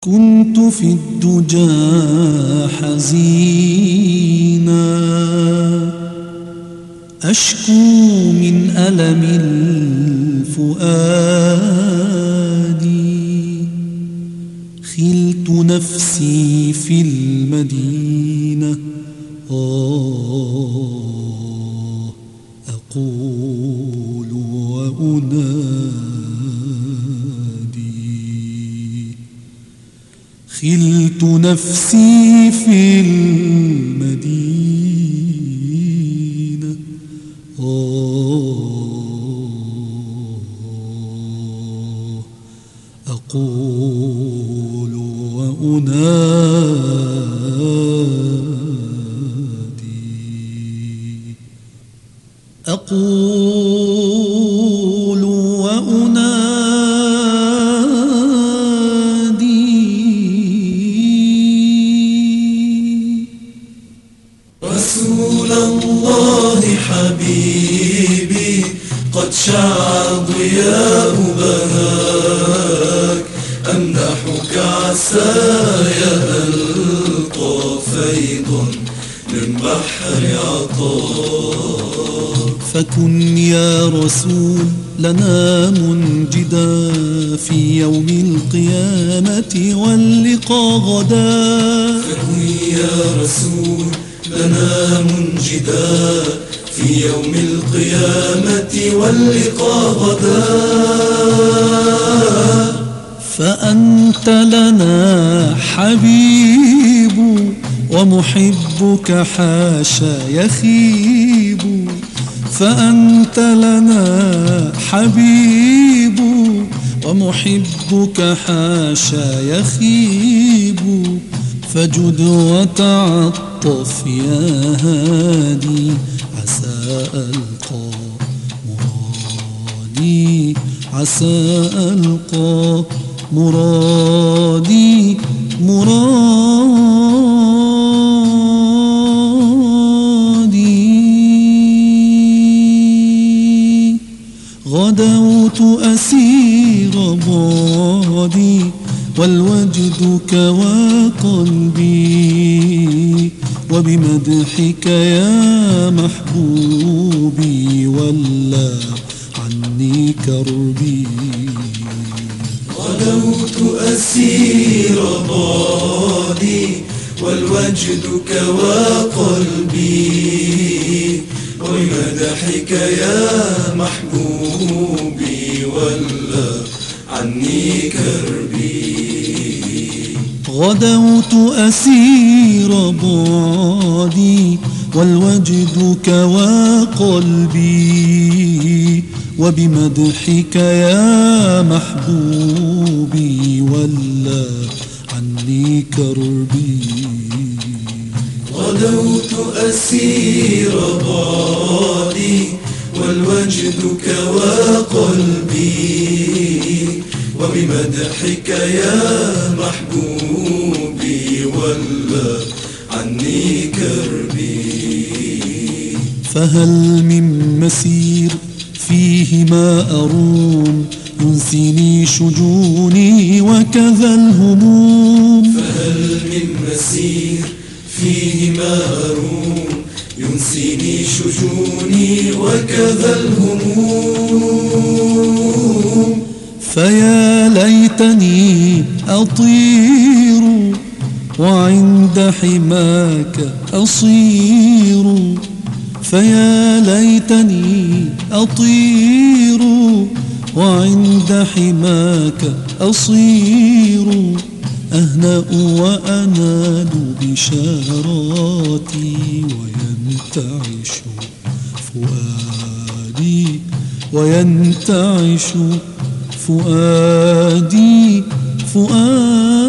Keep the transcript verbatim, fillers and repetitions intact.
كنت في الدجى حزينا أشكو من ألم الفؤاد خلت نفسي في المدينة آه أقول وأنادي خلت نفسي في المدينة آه أقول وأنادي أقول وأنادي رسول الله حبيبي قد شع ضياء بهاك أمدحك عساي ألقى فيضا من بحر عطاك فكن يا رسول لنا منجدا في يوم القيامة واللقاء غدا فكن يا رسول لنا منجدا في يوم القيامة واللقاء غدا فأنت لنا حبيب ومحبك حاشا يخيب فأنت لنا حبيب ومحبك حاشا يخيب فجد وتعطف يا هادي عسى ألقى مرادي عسى ألقى مرادي مرادي غدوت أسير بعدي والوجد كوى قلبي وبمدحك يا محبوبي ولا عني كربي غدوت أسير بعدي والوجد كوى قلبي وبمدحك يا محبوبي ولا عني كربي غدوت أسير بعدي والوجد كوى قلبي وبمدحك يا محبوبي ولا عني كربي غدوت أسير بعدي والوجد كوى قلبي وبمدحك يا محبوبي ولا عني كربي فهل من مسير فيه ما أروم ينسيني شجوني وكذا الهموم فهل من مسير فيه ما أروم ينسيني شجوني وكذا الهموم فيا ليتني أطير وعند حماك أصير فيا ليتني أطير وعند حماك أصير أهنأ وأنال بشاراتي وينتعش فؤادي وينتعش فؤادي فؤادي